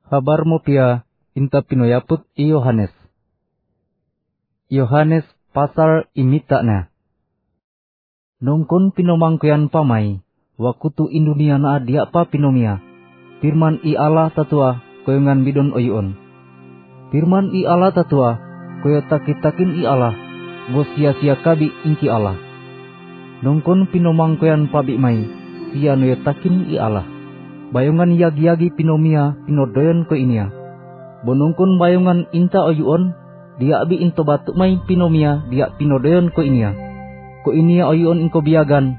Habar mo pia inta pinoyaput i Yohanes. Yohanes pasal imita na. Nungkon pinomangkuyan pamay, wakutu indunia na dia pa pinomia. Firman i Allah tatua koyongan bidon oyun. Firman i Allah tatua koyo takitakin i Allah, bo sia-sia kabi inki Allah. Nungkon pinomangkuyan pabi may, sia noyotakin i Allah. Bayongan yagi-yagi pinomia pinodoyon ko inia. Bonungkon bayongan inta oyuon, dia abi into batuk may pinomia dia pinodoyon ko inia. Ko inia oyuon inko biagan.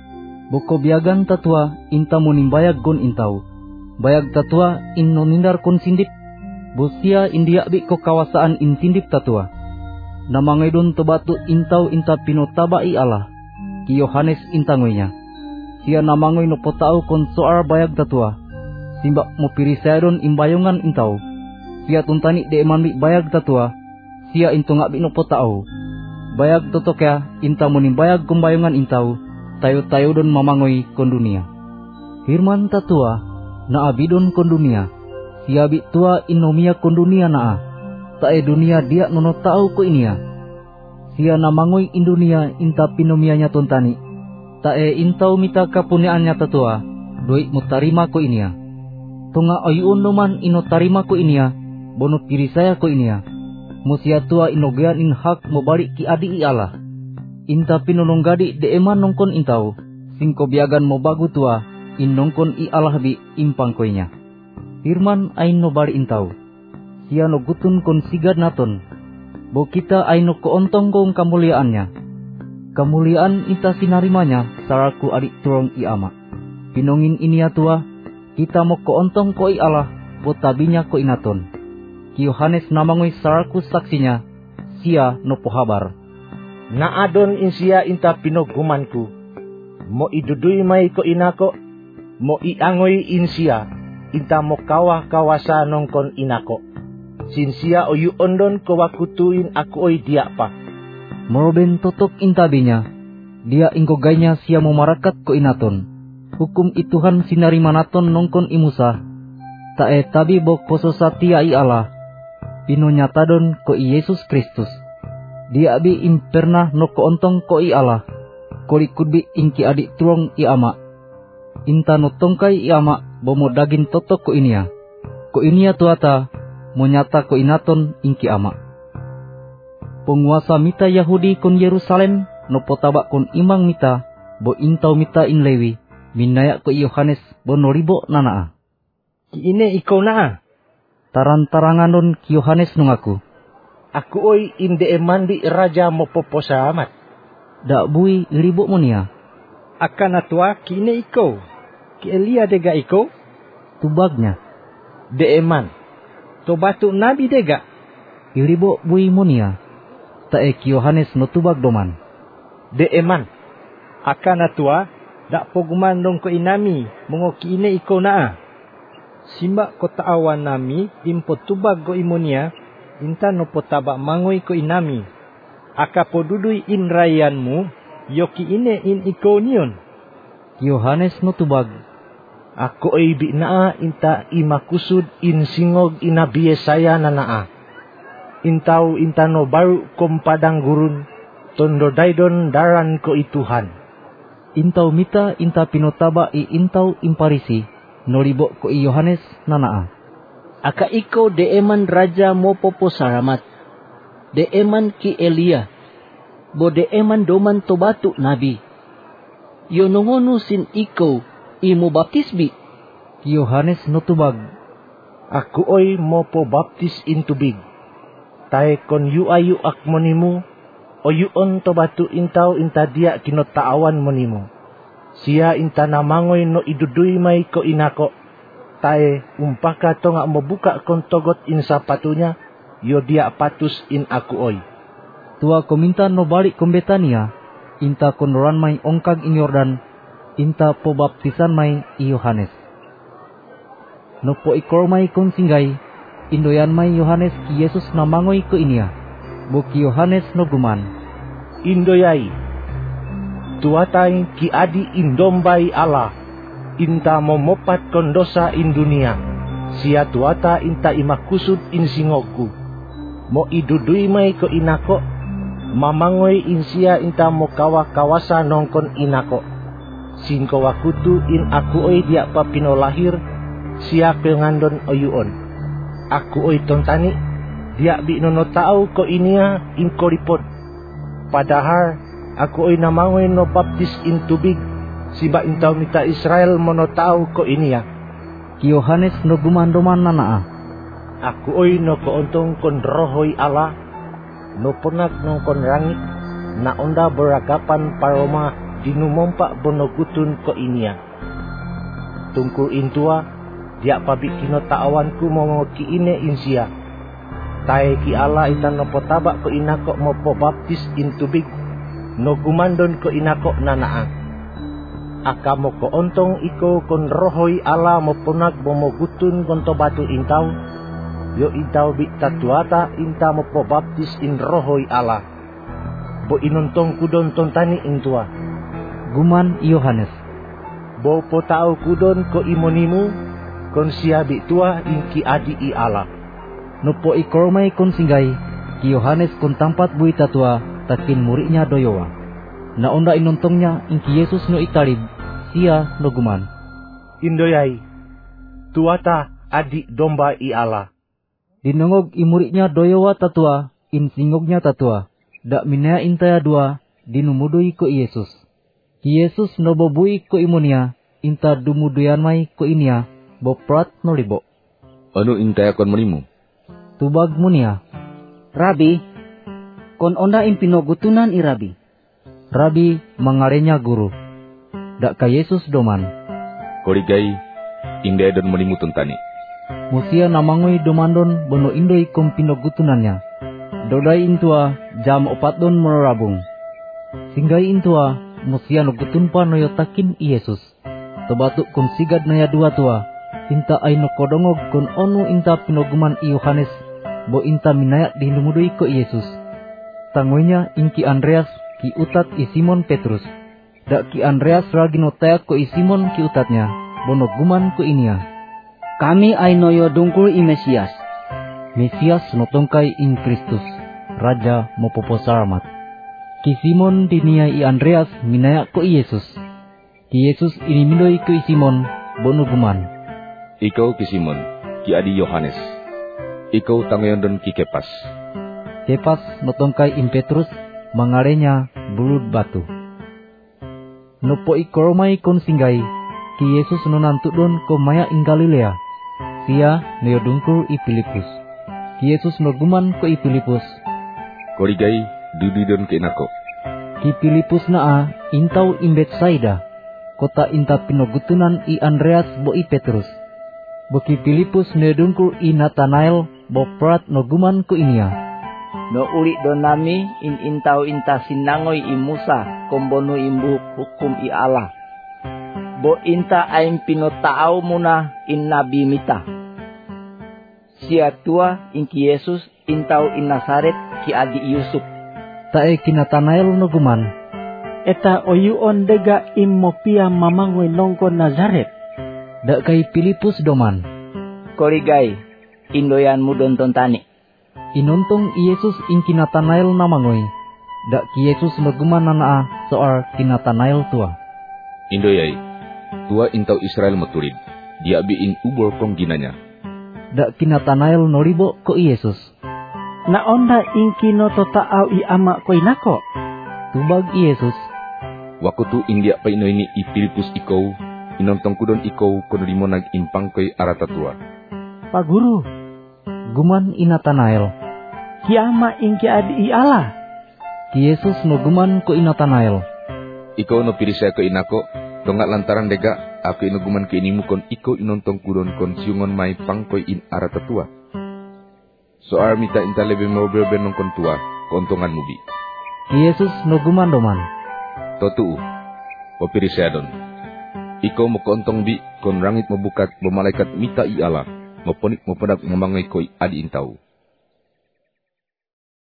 Boko biagan tatua inta munimbayag gon intau. Bayag tatua inno nindar kon sindip. Bosia india abi ko kawasaan in sindip tatua. Namangay don to batuk intau inta pinotaba i Allah. Ki Yohanes intangoynya. Sia namangoy no potao kon soar bayag tatua. Simba mo pirisayron imbayongan intau. Sia tuntani de emanbi bayag tatua. Sia into ngabi no potao. Bayag totokya inta mo nimbayag kumbayongan intau. Tayo-tayo don mamangoy kon dunia. Firman tatua na abidon kon dunia. Sia bi tua inomia kon dunia naa. Tae dunia dia nono tao ko inia. Sia namangoy in dunia inta pinomianya tuntani. Tae intau mita kapuniannya tatua, doi mutarima ko inia. Tunga oyun numan ino tarima ko inia, bono pirisaya ko inia. Musia tua inogean in hak mo balik ki adi i Allah. Inta pinulong gadi de eman nongkon intau, singko biagan mo bagu tua, in nongkon i Allah bi impang koinya. Firman ain no bali intau, sia no gutun kon sigad naton, bo kita ain no koontong kong kamuliaannya. Kemuliaan inta sinarimanya saraku adik turong i ama. Pinongin inia tua, kita mo koontong ko i Allah, botabinya ko inaton. Ki Yohanes namangoy saraku saksinya, sia no pohabar. Naadon insia inta pinogumanku, mo iduduy may ko inako, mo iangoy insia, inta mo kawah-kawasa nongkon inako. Sinsia oyu ondon ko wakutuin aku oy dia pa. Moroben totok intabinya, dia ingkogaynya sia memarakat ko inaton. Hukum ituhan sinari manaton nongkon imusa. Tae tabi bok poso satia i Allah. Pino nyatadon ko i Yesus Kristus. Dia abi impernah no koontong ko i Allah. Koli kudbi inki adik tulong i ama. Inta no tongkai i ama bomo dagin totok ko inia. Ko inia tuata mo nyata ko inaton inki ama. Penguasa mita Yahudi kon Yerusalem no potaba kon imang mita bo intau mita in Lewi minaya ko Yohanes bo no ribo nanaa. Ki ine ikaw naa. Taran-tarangan don ki Yohanes nungaku. Aku oy inde emandi raja mo poposa amat. Da bui ribo mo niya. Akan atua ki ine ikaw. Ki Elia dega ikaw. Tubagnya. De eman. To batu nabi dega. Iribo bui mo niya. Tae ki Yohanes no tubag doman. De eman. Akan atua dak poguman dong ko inami mongo ki ine ikaw naa. Simba ko taawan nami dimpo tubag go imonia inta no potaba mangoy ko inami. Aka poduduy in rayanmu yo ki ine in ikaw niyon. Ki Yohanes no tubag. Ako ay bi naa inta imakusud in singog inabiye saya na naa. Intau intano baru kompadang gurun, tondo daidon daran ko ituhan. Intau mita inta pinotaba i intau imparisi, noribo ko i Yohanes nanaa. Aka ikaw de eman raja mo popo saramat, de eman ki Elia, bo de eman doman to batu nabi. Yo nungono sin ikaw, imo baptisbi. Ki Yohanes no tubag. Aku oy mo po baptis in tubig. Tae kon yu ayu akmonimu, o yuon to batu intau inta dia kinotaawan monimu. Sia inta namangoy no iduduy may ko inako. Tae umpaka to nga mabuka kon togot in sapatunya, yo dia patus in aku oy. Tua kominta no balik kom Betania, inta konoran may ongkag in Yordan, inta po baptisan may i Yohanes. No po ikor may kon singgay, indoyan may Yohanes ki Yesus namangoy ko inia. Buki Yohanes no guman. Indoyai. Tuatay ki adi indombay Allah. Inta momopat kon dosa in dunia. Sia tuata inta imakusud in singogku. Mo idudui may ko inako, mamangoy insia inta mo kawasa nongkon inako. Singko wakutu in aku oy dia pa pinolahir, siya pengandon oyuon. Aku oy tontani, dia bi nono tao ko inia in koripod. Padahal aku oy namangoy no baptis in tubig, siba intaw mita Israel mono tao ko inia. Ki Yohanes no gumandoman nanaa. Aku oy no koontong kon rohoy Allah, no punak no kon rangit, na onda beragapan paroma dinumompa bonogutun ko inia. Tungkul intua, dia pabik kino taawanku mongo ki ine insia. Tae ki Allah itan no potabak ko inako mo po baptis in tubig, no gumandon ko inako nanaa. Aka mo ko ontong iko kon rohoy Allah mo punak bomogutun kon tobatu intaw, yo intaw bi tatuata inta mo po baptis in rohoy Allah. Bo inontong kudon tontani intua. Guman Yohanes. Bo po tao kudon ko imonimu, kon siya bi tua inki adi i Allah. No po ikormay kon singgay, ki Yohanes kon tampat bui tatua takin muridnya doyowa. Na onda inontongnya inki Yesus no italib, siya no guman. Indoyai, tuata adi domba i Allah. Dinongog imuridnya doyowa tatua, in singognya tatua. Dak minaya intaya dua, dinumudui ko Yesus. Ki Yesus no bobui ko imonia, inta dumuduyan may ko inia, boprat no libo. Anu intaya kon menimu? Tubag munia. Rabi, kon onda impinogutunan i Rabi. Rabi mangarenya guru. Dak ka Yesus doman. Korigai, indaya don menimu tontani. Musia namangoy domandon bono indoy kom pinogutunannya. Dodai intua jam 4 don merabung. Singgai intua musia nugutun pa no yotakin Yesus. Tobatuk kom sigad na ya dua tua. Inta ay no kodongog kon onu inta pinoguman i Yohanes. Bo inta minayak dinumudui ko Yesus. Tangoynya inki Andreas ki utat i Simon Petrus. Dak ki Andreas ragi no tayak ko i Simon ki utatnya. Bono guman ko inia. Kami ay noyo dungkul i Mesias. Mesias no tongkay in Kristus, Raja mopopo saramat. Ki Simon dinia i Andreas minayak ko i Yesus. Ki Yesus inimindoy ko i Simon, bono guman. Ikaw ki Simon, ki adi Yohanes. Ikaw tangayon don ki Kepas. Kepas no tongkay in Petrus, mangarenya bulud batu. No po ikoromay kon singgay, ki Yesus no nantudon ko maya ing Galilea. Siya no dungkul i Filipus. Ki Yesus no guman ko i Filipus. Korigay, dudidon ke inako. Ki Filipus naa intaw in Betsaida. Kota inta pinogutunan i Andreas bo i Petrus. Bo ki Filipus no dungkul i Nathanael bo prat no guman ko inia. No uli do nami in intaw inta sinangoy i Musa kombono imbu hukum i Allah. Bo inta aing pinotaaw muna in nabi mita. Siya tua inki Yesus intaw in Nazaret ki adi Yusuf. Tae ki Nathanael no guman. Eta oyuon dega immopia mamangoy nongko Nazaret. Dak kay Filipus doman. Korigay, indoyan mo don tontani. Inontong Yesus inki Nathanael namangoy. Dak ki Yesus no guman nanaa soar ki Nathanael tua. Indoyai, tua intaw Israel maturid. Dia biin ubor kong ginanya. Dak ki Nathanael no ribo ko Yesus. Na onda inki no totaaw i ama ko inako. Tubag Yesus. Wakutu india pa inoini i Filipus ikaw, inontong kudon ikaw kono limo nag-impang ko'y aratatua. Paguru, guman i Nathanael. Kiama inki adi i Allah. Ki Yesus no guman ko i Nathanael. Ikaw no pirisya ko inako, dongat lantaran dega, ako inuguman ke inimu kon ikaw inontong kudon kon siungon may pangkoy in aratatua. Soar mita inta lebe mobil benong kon tua, kontongan mubi. Ki Yesus no guman doman. Totu, pirisya don. Ikaw mo kontong bi, kon rangit mabukat, malaikat mita i Allah, maponik mapadak mamangay ko'y adi intaw.